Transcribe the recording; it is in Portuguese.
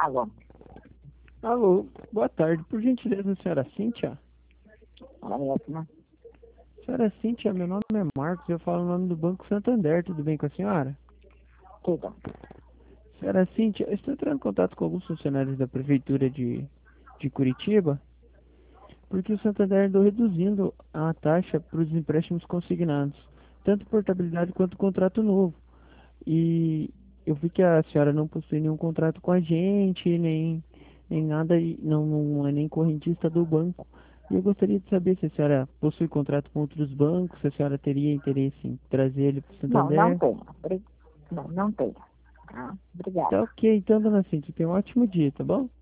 Alô, Alô, boa tarde. Por gentileza, senhora Cíntia? ela mesma. Senhora Cíntia, meu nome é Marcos, eu falo o nome do Banco Santander, tudo bem com a senhora? Tudo. Senhora Cíntia, eu estou entrando em contato com alguns funcionários da Prefeitura de Curitiba, porque o Santander andou reduzindo a taxa para os empréstimos consignados, tanto portabilidade quanto contrato novo. E eu vi que a senhora não possui nenhum contrato com a gente, nem nada, e não é nem correntista do banco. E eu gostaria de saber se a senhora possui contrato com outros bancos, se a senhora teria interesse em trazer ele para o Não, não Santander. tenho. Não, não tenho. Tá? Obrigada. Tá ok, então, dona Cintia, tenha um ótimo dia, tá bom?